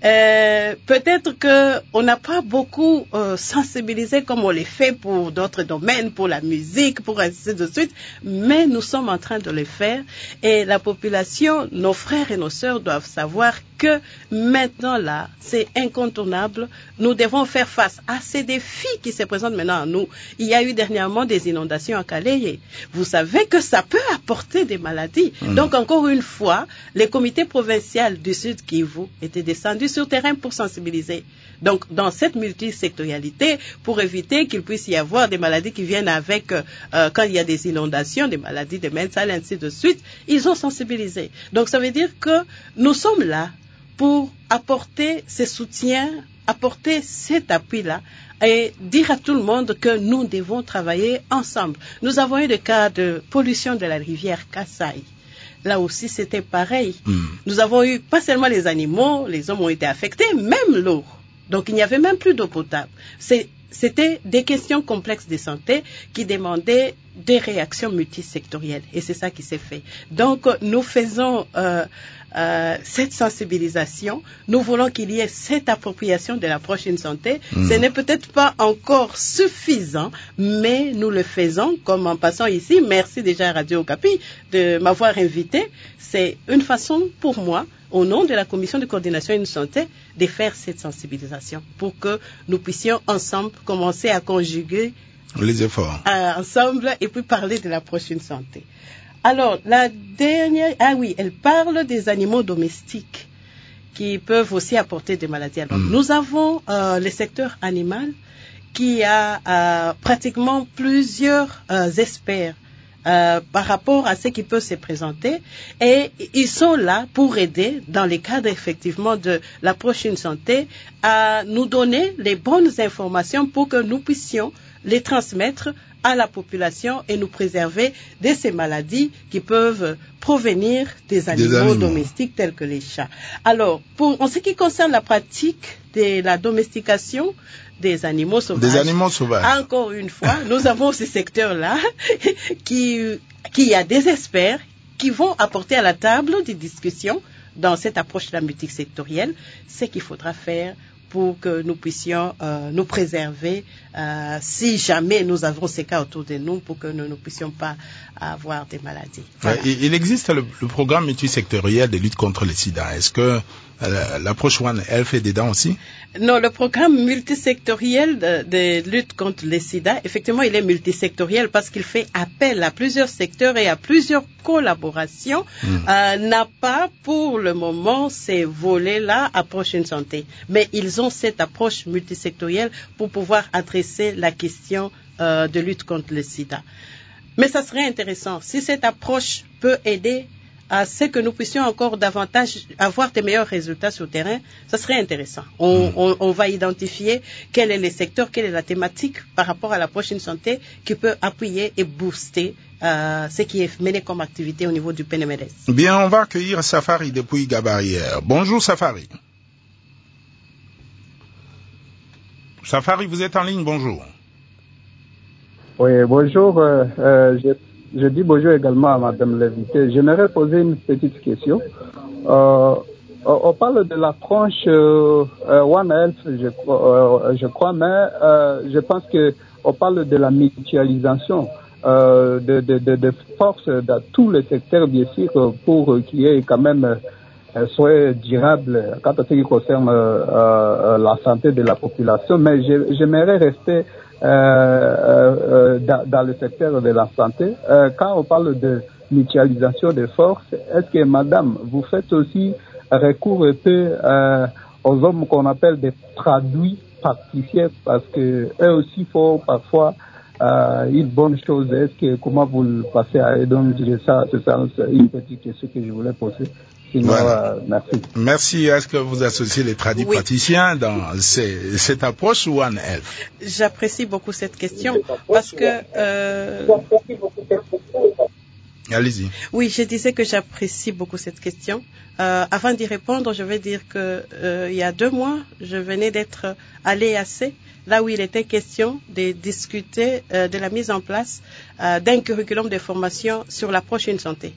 S2: Euh, peut-être qu'on n'a pas beaucoup euh, sensibilisé comme on le fait pour d'autres domaines, pour la musique, pour ainsi de suite, mais nous sommes en train de le faire. Et la population, nos frères et nos sœurs doivent savoir que maintenant là, c'est incontournable. Nous devons faire face à ces défis qui se présentent maintenant à nous. Il y a eu dernièrement des inondations à Calais. Vous savez que ça peut apporter des maladies. Mmh. Donc, encore une fois, les comités provinciaux du Sud Kivu étaient descendus sur terrain pour sensibiliser. Donc, dans cette multisectorialité, pour éviter qu'il puisse y avoir des maladies qui viennent avec, euh, quand il y a des inondations, des maladies de Mensal, ainsi de suite, ils ont sensibilisé. Donc, ça veut dire que nous sommes là pour apporter ce soutien, apporter cet appui-là et dire à tout le monde que nous devons travailler ensemble. Nous avons eu des cas de pollution de la rivière Kassai. Là aussi, c'était pareil. Mm. Nous avons eu pas seulement les animaux, les hommes ont été affectés, même l'eau. Donc, il n'y avait même plus d'eau potable. C'est, c'était des questions complexes de santé qui demandaient des réactions multisectorielles. Et c'est ça qui s'est fait. Donc, nous faisons euh, euh, cette sensibilisation. Nous voulons qu'il y ait cette appropriation de l'approche une santé. Mmh. Ce n'est peut-être pas encore suffisant, mais nous le faisons. Comme en passant ici, merci déjà à Radio Okapi de m'avoir invité. C'est une façon pour moi, au nom de la commission de coordination une santé, de faire cette sensibilisation pour que nous puissions ensemble commencer à conjuguer
S1: les efforts
S2: euh, ensemble et puis parler de l'approche une santé. Alors, la dernière, ah oui, elle parle des animaux domestiques qui peuvent aussi apporter des maladies. Alors, mmh. nous avons euh, le secteur animal qui a euh, pratiquement plusieurs euh, experts Euh, par rapport à ce qui peut se présenter, et ils sont là pour aider, dans le cadre effectivement de l'approche une santé, à nous donner les bonnes informations pour que nous puissions les transmettre à la population et nous préserver de ces maladies qui peuvent provenir des animaux, des animaux domestiques tels que les chats. Alors, pour, en ce qui concerne la pratique de la domestication des animaux sauvages.
S1: Des animaux sauvages.
S2: Encore une fois, nous avons ce secteur-là qui, qui a des experts qui vont apporter à la table des discussions dans cette approche-là multisectorielle ce qu'il faudra faire pour que nous puissions euh, nous préserver euh, si jamais nous avons ces cas autour de nous, pour que nous ne puissions pas avoir des maladies. Voilà.
S1: Ouais, il existe le, le programme multisectoriel de lutte contre le sida. Est-ce que euh, l'approche One Health est dedans aussi?
S2: Non, le programme multisectoriel de, de lutte contre le sida, effectivement, il est multisectoriel parce qu'il fait appel à plusieurs secteurs et à plusieurs collaborations. Mmh. Euh, n'a pas pour le moment ces volets-là, approche une santé. Mais ils ont cette approche multisectorielle pour pouvoir adresser la question euh, de lutte contre le sida. Mais ça serait intéressant si cette approche peut aider à ce que nous puissions encore davantage avoir des meilleurs résultats sur le terrain, ça serait intéressant. On, mmh. on, on va identifier quel est le secteur, quelle est la thématique par rapport à l'approche une santé qui peut appuyer et booster euh, ce qui est mené comme activité au niveau du P N M D S.
S1: Bien, on va accueillir Safari depuis Gabarrière. Bonjour Safari. Safari, vous êtes en ligne, bonjour.
S8: Oui, bonjour. Euh, euh, je, je dis bonjour également à Madame l'invitée. J'aimerais poser une petite question. Euh, on parle de la tranche euh, One Health, je, euh, je crois, mais euh, je pense que on parle de la mutualisation euh, de, de, de, de forces dans tous les secteurs, bien sûr, pour qu'il y ait quand même euh, soit durable quant à ce qui concerne euh, euh, la santé de la population. Mais j'aimerais rester euh, euh, dans, dans le secteur de la santé. Euh, quand on parle de mutualisation des forces, est-ce que, madame, vous faites aussi recours un peu euh, aux hommes qu'on appelle des traduits praticiens, parce que eux aussi font parfois euh, une bonne chose. Est-ce que comment vous le passez à eux? Donc c'est ça, c'est ça, c'est une petite question que je voulais poser. Sinon, voilà. euh, merci.
S1: Merci. Est-ce que vous associez les traduits oui. praticiens dans ces, cette approche One Health?
S2: J'apprécie beaucoup cette question parce que euh,
S1: allez-y.
S2: Oui, je disais que j'apprécie beaucoup cette question. Euh, avant d'y répondre, je vais dire que euh, il y a deux mois, je venais d'être à l'E A C, là où il était question de discuter euh, de la mise en place euh, d'un curriculum de formation sur l'approche Une Santé.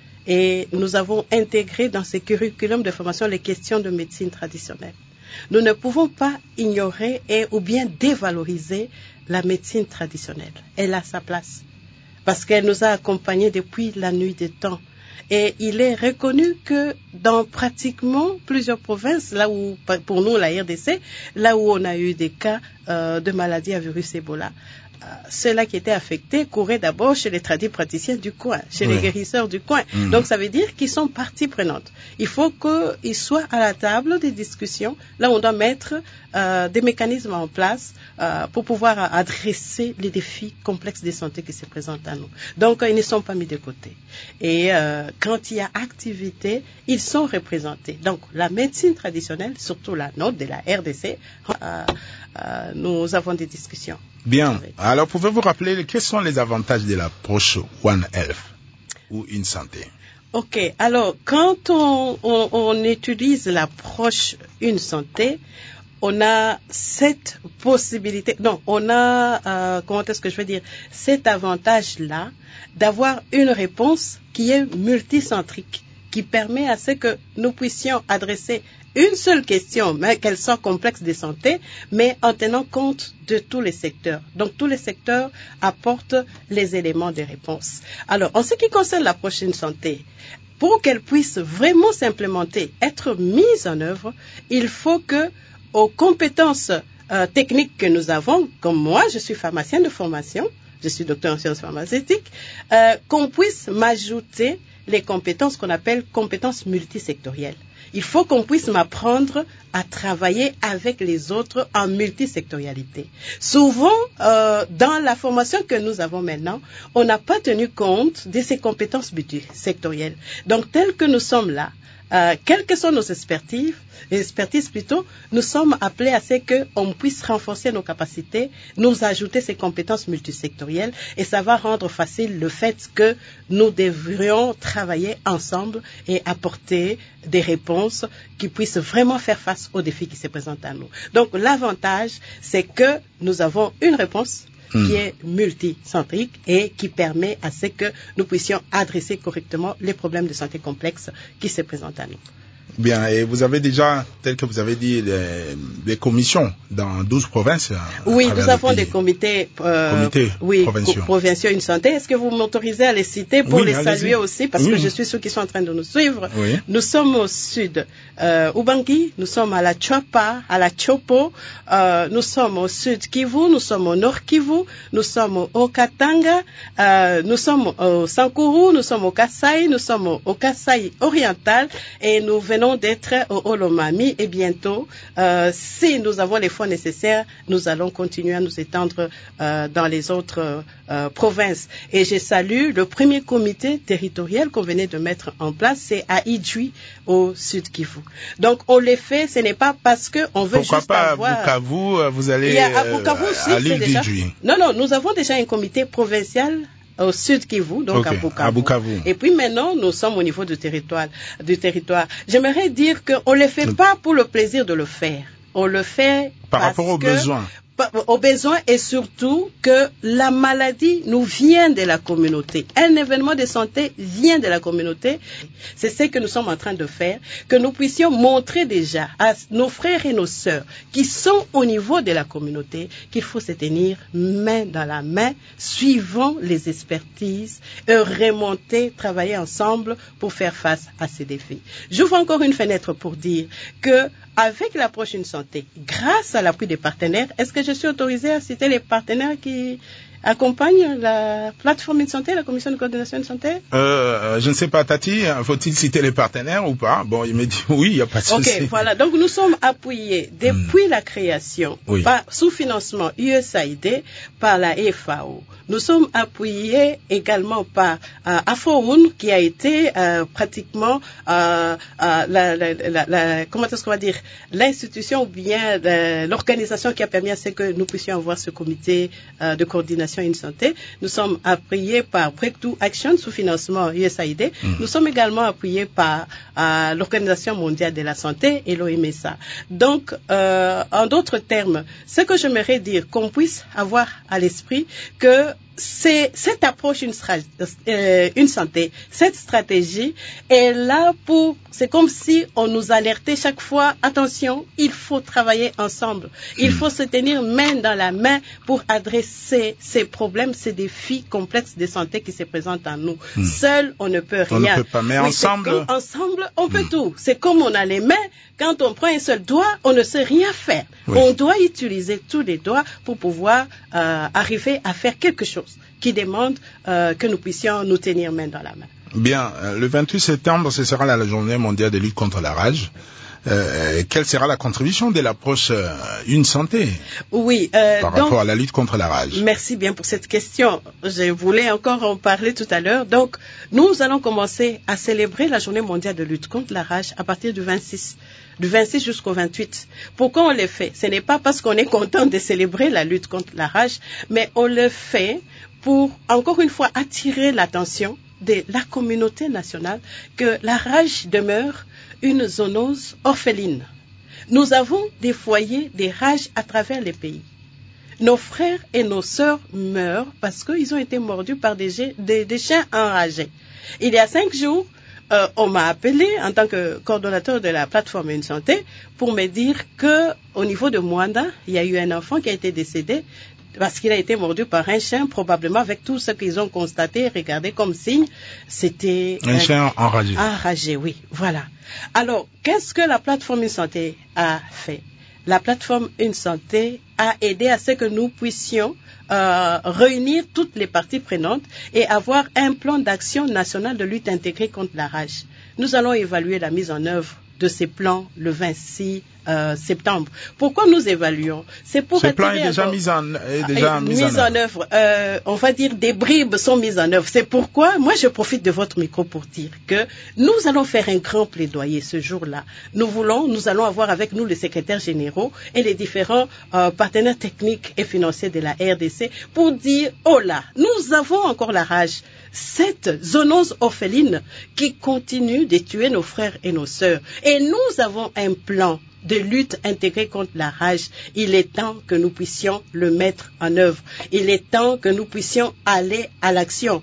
S2: Et nous avons intégré dans ce curriculum de formation les questions de médecine traditionnelle. Nous ne pouvons pas ignorer et ou bien dévaloriser la médecine traditionnelle. Elle a sa place, parce qu'elle nous a accompagnés depuis la nuit des temps. Et il est reconnu que dans pratiquement plusieurs provinces, là où, pour nous, la R D C, là où on a eu des cas euh, de maladies à virus Ebola, euh, ceux-là qui étaient affectés couraient d'abord chez les tradis praticiens du coin, chez oui. les guérisseurs du coin. Mmh. Donc ça veut dire qu'ils sont partie prenante. Il faut qu'ils soient à la table des discussions. Là, on doit mettre euh, des mécanismes en place euh, pour pouvoir adresser les défis complexes de santé qui se présentent à nous. Donc, ils ne sont pas mis de côté. Et euh, quand il y a activité, ils sont représentés. Donc, la médecine traditionnelle, surtout la nôtre de la R D C, euh, euh, nous avons des discussions.
S1: Bien. Alors, pouvez-vous rappeler quels sont les avantages de l'approche One Health ou Une Santé?
S2: Ok. Alors, quand on, on, on utilise l'approche Une Santé, on a cette possibilité, non, on a, euh, comment est-ce que je veux dire, cet avantage-là d'avoir une réponse qui est multicentrique, qui permet à ce que nous puissions adresser une seule question, mais qu'elle soit complexe de santé, mais en tenant compte de tous les secteurs. Donc, tous les secteurs apportent les éléments de réponse. Alors, en ce qui concerne l'approche Une Santé, pour qu'elle puisse vraiment s'implémenter, être mise en œuvre, il faut que, aux compétences euh, techniques que nous avons, comme moi, je suis pharmacienne de formation, je suis docteur en sciences pharmaceutiques, euh, qu'on puisse m'ajouter les compétences qu'on appelle compétences multisectorielles. Il faut qu'on puisse m'apprendre à travailler avec les autres en multisectorialité. Souvent, euh, dans la formation que nous avons maintenant, on n'a pas tenu compte de ces compétences multisectorielles. Donc, tel que nous sommes là, Euh, quelles que soient nos expertises, expertises plutôt, nous sommes appelés à ce qu'on puisse renforcer nos capacités, nous ajouter ces compétences multisectorielles, et ça va rendre facile le fait que nous devrions travailler ensemble et apporter des réponses qui puissent vraiment faire face aux défis qui se présentent à nous. Donc l'avantage, c'est que nous avons une réponse qui est multicentrique et qui permet à ce que nous puissions adresser correctement les problèmes de santé complexes qui se présentent à nous.
S1: Bien, et vous avez déjà, tel que vous avez dit, des, des commissions dans douze provinces.
S2: Oui, nous avons des comités, euh,
S1: comités
S2: oui,
S1: provinciaux.
S2: provinciaux Une Santé. Est-ce que vous m'autorisez à les citer pour
S1: oui,
S2: les saluer aussi, parce
S1: oui.
S2: que je suis ceux qui sont en train de nous suivre.
S1: Oui.
S2: Nous sommes au sud, euh, Ubangi, nous sommes à la Chapa, à la Chopo, euh, nous sommes au sud Kivu, nous sommes au nord Kivu, nous sommes au Okatanga, euh, nous sommes au Sankuru, nous sommes au Kasaï, nous sommes au, au Kasaï oriental, et nous venons d'être au Olomami, et bientôt, euh, si nous avons les fonds nécessaires, nous allons continuer à nous étendre euh, dans les autres euh, provinces. Et je salue le premier comité territorial qu'on venait de mettre en place, c'est à Idjui, au sud Kivu. Donc on les fait, ce n'est pas parce qu'on veut
S1: Pourquoi
S2: juste
S1: pas
S2: avoir...
S1: Pourquoi pas à Bukavu, vous allez
S2: à, Bukavu
S1: euh,
S2: aussi,
S1: à l'île
S2: déjà...
S1: d'Idjui?
S2: Non, non, nous avons déjà un comité provincial au sud Kivu, donc
S1: okay,
S2: à, Bukavu.
S1: à Bukavu.
S2: Et puis maintenant, nous sommes au niveau du territoire. Du territoire. J'aimerais dire qu'on ne le fait pas pour le plaisir de le faire. On le fait
S1: par
S2: parce
S1: rapport aux
S2: que,
S1: besoins.
S2: au besoin et surtout que la maladie nous vient de la communauté. Un événement de santé vient de la communauté. C'est ce que nous sommes en train de faire, que nous puissions montrer déjà à nos frères et nos sœurs qui sont au niveau de la communauté qu'il faut se tenir main dans la main, suivant les expertises, et remonter, travailler ensemble pour faire face à ces défis. J'ouvre encore une fenêtre pour dire que avec l'approche Une Santé, grâce à l'appui des partenaires, est-ce que je suis autorisée à citer les partenaires qui accompagnent la plateforme Une Santé, la commission de coordination Une Santé?
S1: euh, Je ne sais pas, Tati, faut-il citer les partenaires ou pas? Bon, il me dit oui, il n'y a pas de souci.
S2: Ok, voilà. Donc, nous sommes appuyés depuis hmm. la création,
S1: oui.
S2: par, sous financement U S A I D, par la F A O. Nous sommes appuyés également par euh, AFOUN, qui a été euh, pratiquement euh, euh, la, la, la, la, comment est-ce qu'on va dire, l'institution ou bien euh, l'organisation qui a permis à ce que nous puissions avoir ce comité euh, de coordination Une Santé. Nous sommes appuyés par Breakthrough Action sous financement U S A I D. Mm. Nous sommes également appuyés par euh, l'Organisation mondiale de la santé et l'O M S A. Donc, euh, en d'autres termes, ce que j'aimerais dire, qu'on puisse avoir à l'esprit que c'est cette approche une, euh, une santé, cette stratégie est là pour, c'est comme si on nous alertait chaque fois, attention, il faut travailler ensemble, il faut se tenir main dans la main pour adresser ces problèmes, ces défis complexes de santé qui se présentent à nous. Hmm. Seul, on ne peut rien.
S1: On ne peut pas, mais oui, ensemble.
S2: Ensemble, on peut hmm. tout. C'est comme on a les mains, quand on prend un seul doigt, on ne sait rien faire. Oui. On doit utiliser tous les doigts pour pouvoir euh, arriver à faire quelque chose qui demande euh, que nous puissions nous tenir main dans la main.
S1: Bien, euh, le vingt-huit septembre, ce sera la journée mondiale de lutte contre la rage. Euh, quelle sera la contribution de l'approche euh, Une Santé
S2: oui, euh,
S1: par
S2: donc,
S1: rapport à la lutte contre la rage?
S2: Merci bien pour cette question. Je voulais encore en parler tout à l'heure. Donc, nous allons commencer à célébrer la journée mondiale de lutte contre la rage à partir du vingt-six. Du vingt-six jusqu'au vingt-huit. Pourquoi on le fait? Ce n'est pas parce qu'on est content de célébrer la lutte contre la rage, mais on le fait pour, encore une fois, attirer l'attention de la communauté nationale que la rage demeure une zoonose orpheline. Nous avons des foyers de rage à travers les pays. Nos frères et nos sœurs meurent parce qu'ils ont été mordus par des, des, des chiens enragés. Il y a cinq jours, Euh, on m'a appelé en tant que coordonnateur de la plateforme Une Santé pour me dire que au niveau de Mwanda, il y a eu un enfant qui a été décédé parce qu'il a été mordu par un chien, probablement avec tout ce qu'ils ont constaté, regardé comme signe, c'était
S1: un, un chien enragé.
S2: Enragé, oui, voilà. Alors, qu'est-ce que la plateforme Une Santé a fait? La plateforme Une Santé a aidé à ce que nous puissions Euh, réunir toutes les parties prenantes et avoir un plan d'action national de lutte intégrée contre la rage. Nous allons évaluer la mise en œuvre de ces plans le vingt-six euh, septembre. Pourquoi nous évaluons? C'est pour
S1: ce plan est déjà mis en, est déjà
S2: euh,
S1: mis
S2: mise en œuvre. Euh, on va dire des bribes sont mises en œuvre. C'est pourquoi moi je profite de votre micro pour dire que nous allons faire un grand plaidoyer ce jour-là. Nous voulons, nous allons avoir avec nous les secrétaires généraux et les différents euh, partenaires techniques et financiers de la R D C pour dire oh là, nous avons encore la rage. Cette zoonose orpheline qui continue de tuer nos frères et nos sœurs. Et nous avons un plan de lutte intégrée contre la rage. Il est temps que nous puissions le mettre en œuvre. Il est temps que nous puissions aller à l'action.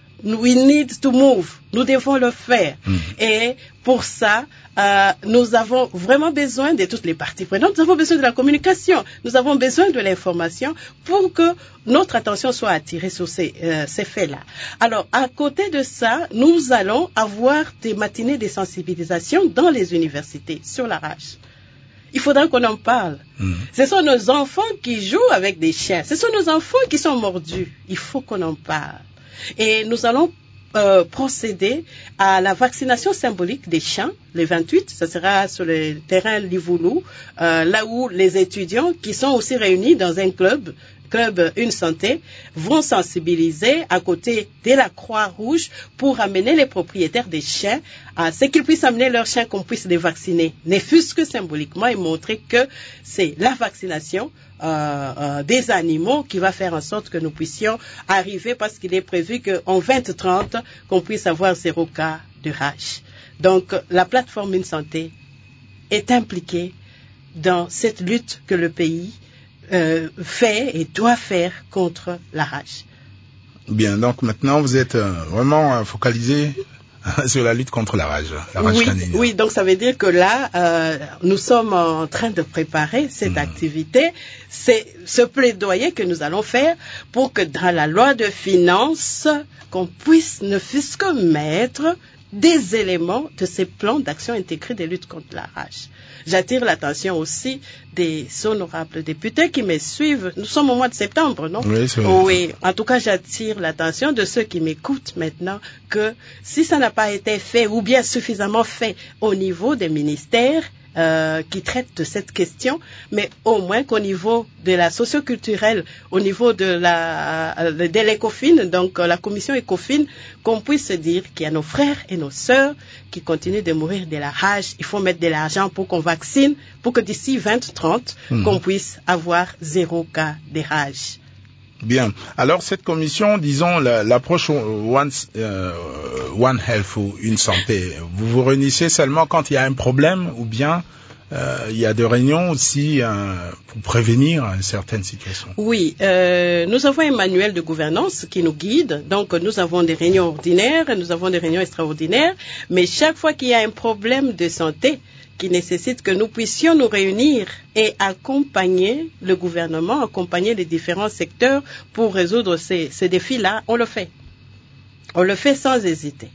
S2: We need to move. Nous devons le faire. Mmh. Et pour ça, euh, nous avons vraiment besoin de toutes les parties prenantes. Nous avons besoin de la communication. Nous avons besoin de l'information pour que notre attention soit attirée sur ces, euh, ces faits-là. Alors, à côté de ça, nous allons avoir des matinées de sensibilisation dans les universités sur la rage. Il faudra qu'on en parle. Mmh. Ce sont nos enfants qui jouent avec des chiens. Ce sont nos enfants qui sont mordus. Il faut qu'on en parle. Et nous allons euh, procéder à la vaccination symbolique des chiens, le vingt-huit, ce sera sur le terrain Livoulou, euh, là où les étudiants qui sont aussi réunis dans un club, club Une Santé, vont sensibiliser à côté de la Croix-Rouge pour amener les propriétaires des chiens à ce qu'ils puissent amener leurs chiens, qu'on puisse les vacciner, ne fût-ce que symboliquement, et montrer que c'est la vaccination Euh, euh, des animaux qui va faire en sorte que nous puissions arriver, parce qu'il est prévu qu'en vingt trente, qu'on puisse avoir zéro cas de rage. Donc, la plateforme Une Santé est impliquée dans cette lutte que le pays euh, fait et doit faire contre la rage.
S1: Bien, donc maintenant vous êtes euh, vraiment focalisé sur la lutte contre la rage, la rage
S2: oui,
S1: canine.
S2: Oui, donc ça veut dire que là, euh, nous sommes en train de préparer cette mmh. activité. C'est ce plaidoyer que nous allons faire pour que dans la loi de finances, qu'on puisse ne fût-ce que mettre des éléments de ces plans d'action intégrés de lutte contre la rage. J'attire l'attention aussi des honorables députés qui me suivent. Nous sommes au mois de septembre, non?
S1: Oui, c'est vrai.
S2: Oui. En tout cas, j'attire l'attention de ceux qui m'écoutent maintenant que si ça n'a pas été fait ou bien suffisamment fait au niveau des ministères euh, qui traitent de cette question, mais au moins qu'au niveau de la socioculturelle, au niveau de la de l'ECOFIN, donc la commission ECOFIN, qu'on puisse se dire qu'il y a nos frères et nos sœurs qui continuent de mourir de la rage. Il faut mettre de l'argent pour qu'on vaccine, pour que d'ici vingt trente, mmh. qu'on puisse avoir zéro cas de rage.
S1: Bien. Alors cette commission, disons la, l'approche One, euh, One Health ou Une Santé, vous vous réunissez seulement quand il y a un problème ou bien euh, il y a des réunions aussi euh, pour prévenir certaines situations?
S2: Oui, euh, nous avons un manuel de gouvernance qui nous guide. Donc nous avons des réunions ordinaires, nous avons des réunions extraordinaires, mais chaque fois qu'il y a un problème de santé qui nécessite que nous puissions nous réunir et accompagner le gouvernement, accompagner les différents secteurs pour résoudre ces, ces défis-là, on le fait. On le fait sans hésiter.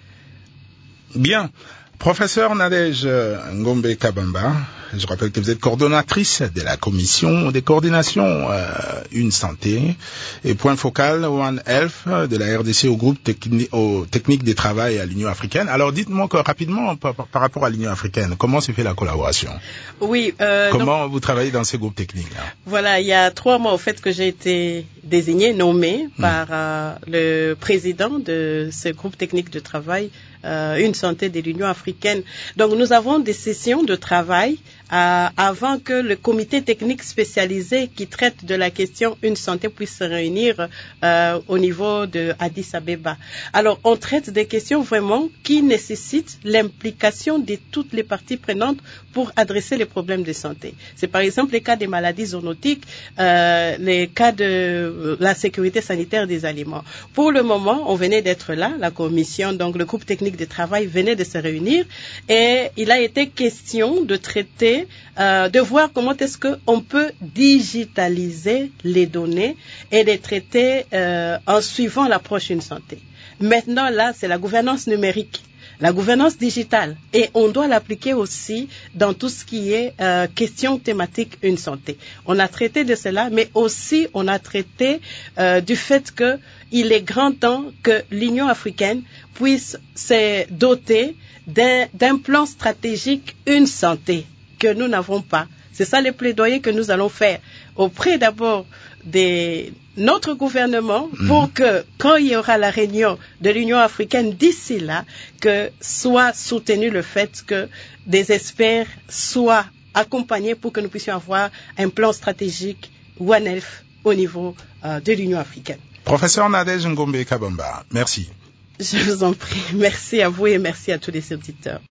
S1: Bien. Professeur Nadège Ngombe Kabamba, je rappelle que vous êtes coordonnatrice de la commission des coordinations euh, Une Santé et point focal One Health de la R D C au groupe techni- au technique des travail à l'Union africaine. Alors dites-moi que, rapidement par, par rapport à l'Union africaine, comment se fait la collaboration?
S2: Oui. Euh,
S1: comment
S2: donc,
S1: vous travaillez dans ces groupes techniques là?
S2: Voilà, il y a trois mois au fait que j'ai été désigné, nommé mmh. par euh, le président de ce groupe technique de travail euh, Une Santé de l'Union africaine. Donc nous avons des sessions de travail euh, avant que le comité technique spécialisé qui traite de la question Une Santé puisse se réunir euh, au niveau de Addis Abeba. Alors on traite des questions vraiment qui nécessitent l'implication de toutes les parties prenantes pour adresser les problèmes de santé. C'est par exemple les cas des maladies zoonotiques, euh, les cas de la sécurité sanitaire des aliments. Pour le moment, on venait d'être là, la commission, donc le groupe technique de travail venait de se réunir et il a été question de traiter, euh, de voir comment est-ce qu'on peut digitaliser les données et les traiter euh, en suivant l'approche Une Santé. Maintenant, là, c'est la gouvernance numérique. La gouvernance digitale, et on doit l'appliquer aussi dans tout ce qui est euh, question thématique Une Santé. On a traité de cela, mais aussi on a traité euh, du fait que il est grand temps que l'Union africaine puisse se doter d'un, d'un plan stratégique Une Santé que nous n'avons pas. C'est ça les plaidoyers que nous allons faire auprès d'abord de notre gouvernement pour que, quand il y aura la réunion de l'Union africaine d'ici là, que soit soutenu le fait que des experts soient accompagnés pour que nous puissions avoir un plan stratégique One Health au niveau euh, de l'Union africaine.
S1: Professeur Nadège Ngombe Kabamba, merci.
S2: Je vous en prie. Merci à vous et merci à tous les auditeurs.